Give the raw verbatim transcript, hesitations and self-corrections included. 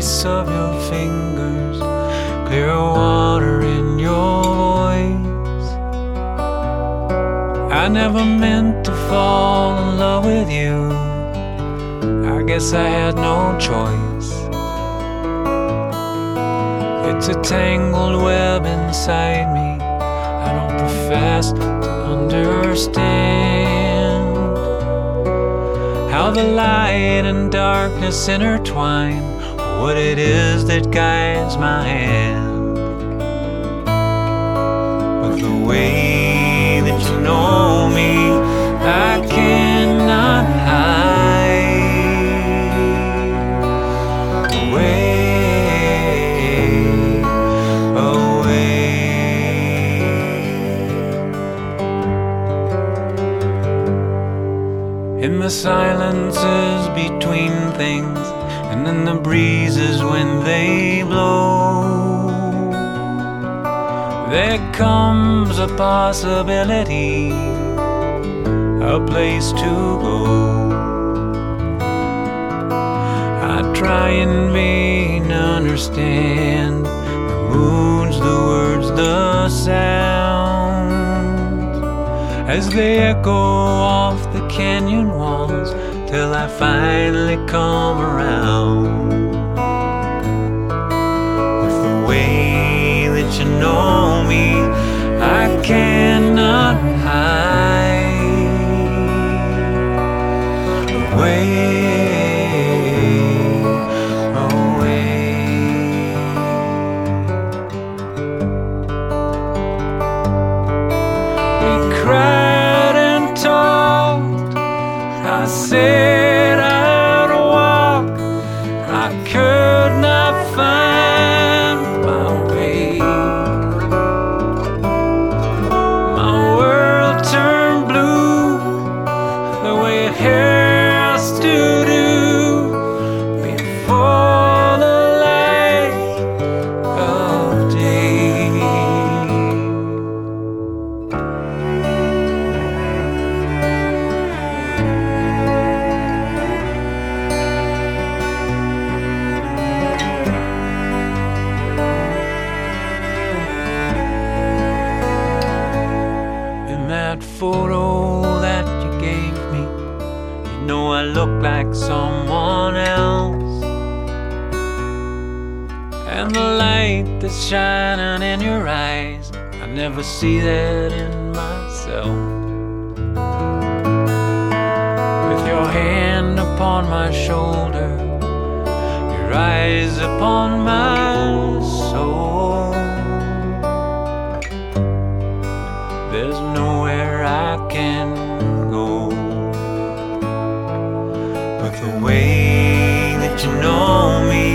grace of your fingers, clear water in your voice. I never meant to fall in love with you. I guess I had no choice. It's a tangled web inside me. I don't profess to understand how the light and darkness intertwine, what it is that guides my hand. But the way that you know me, I cannot hide away, away. In the silences between things, and in the breezes when they blow, there comes a possibility, a place to go. I try in vain to understand the moods, the words, the sounds, as they echo off the canyon walls, till I finally come around. With the way that you know me, I cannot hide away, away. We cried and talked. I said I'd walk. I could not find my way. My world turned blue the way it has to do before the light of day. That photo that you gave me, you know I look like someone else, and the light that's shining in your eyes, I never see that in myself. With your hand upon my shoulder, your eyes upon my soul, there's nowhere I can go. But the way that you know me,